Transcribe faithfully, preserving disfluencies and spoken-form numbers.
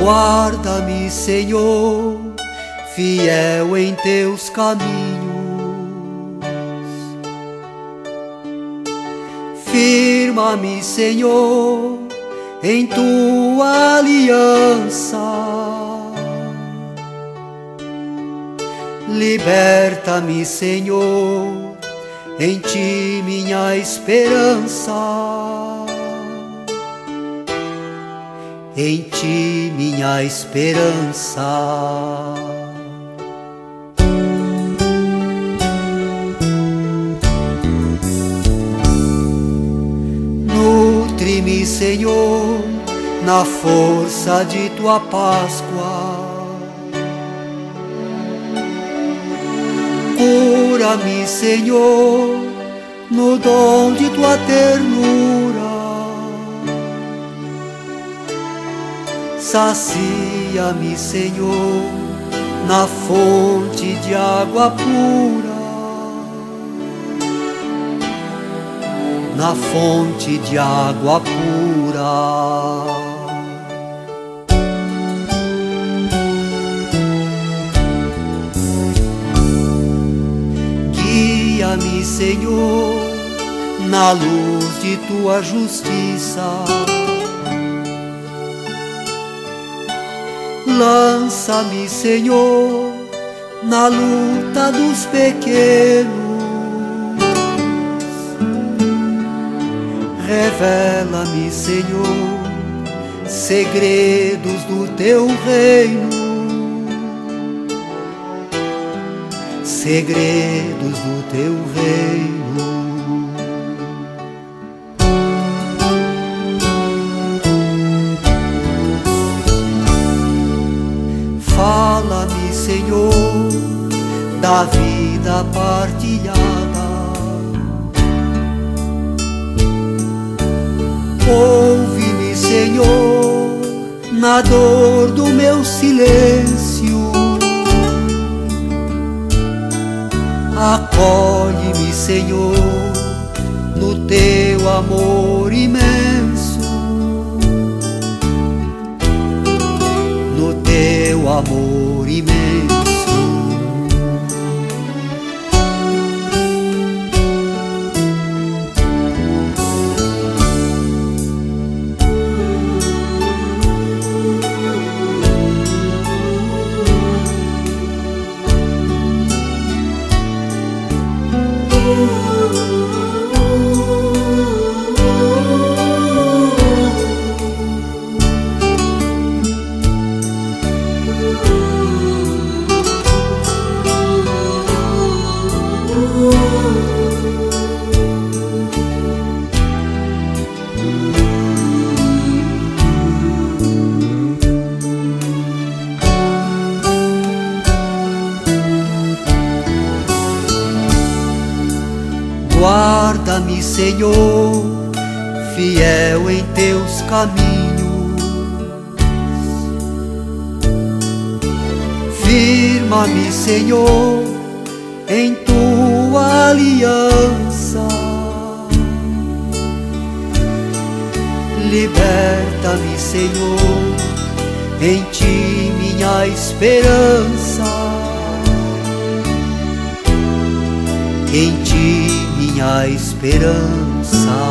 Guarda-me, Senhor, fiel em teus caminhos. Firma-me, Senhor, em tua aliança. Liberta-me, Senhor, em ti minha esperança. Em ti minha esperança. Nutre-me, Senhor, na força de tua Páscoa. Cura-me, Senhor, no dom de tua ternura. Sacia-me, Senhor, na fonte de água pura. Na fonte de água pura. Guia-me, Senhor, na luz de tua justiça. Lança-me, Senhor, na luta dos pequenos. Revela-me, Senhor, segredos do teu reino. Segredos do teu reino. Fala-me, Senhor, da vida partilhada. Ouve-me, Senhor, na dor do meu silêncio. Acolhe-me, Senhor, no teu amor imenso. No teu amor imenso. Guarda-me, Senhor, fiel em teus caminhos. Firma-me, Senhor, em tua aliança. Liberta-me, Senhor, em ti minha esperança. Em ti minha esperança.